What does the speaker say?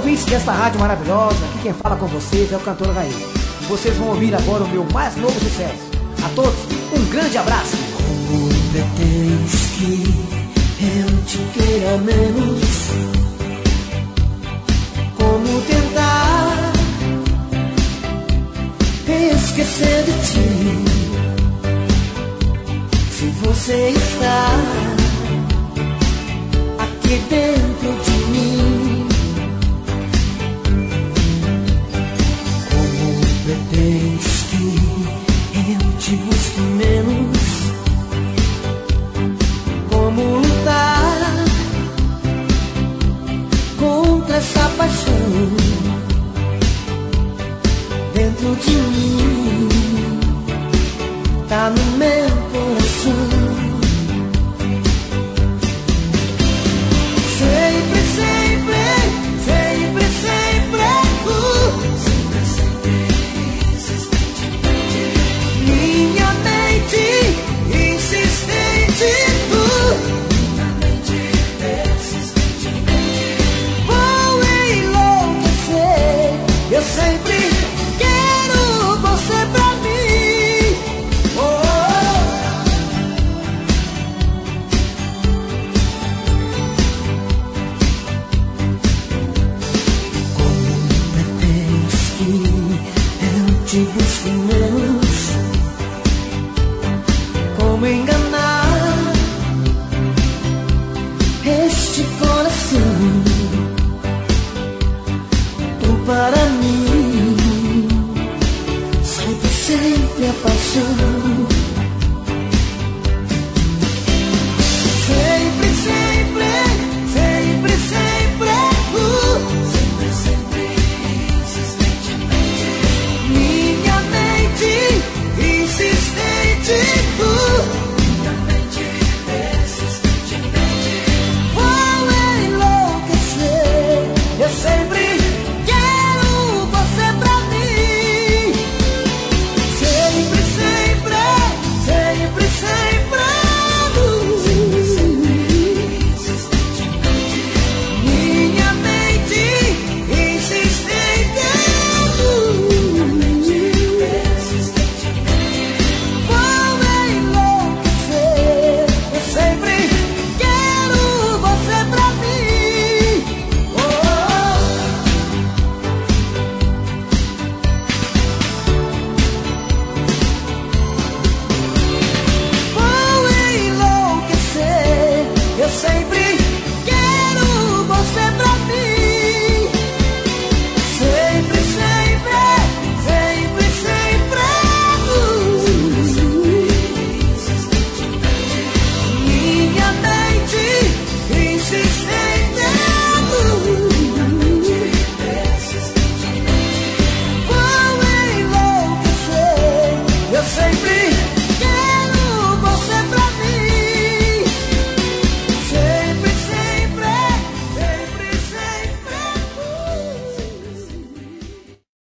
ouvintes dessa rádio maravilhosa, aqui quem fala com vocês é o cantor Raí. Vocês vão ouvir agora o meu mais novo sucesso. A todos, um grande abraço. Como pretendes que eu te queira menos? Como tentar esquecer de ti, se você está aqui dentro de mim? Como pretendes que eu te busque menos? Como lutar contra essa paixão dentro de mim? Tá no meio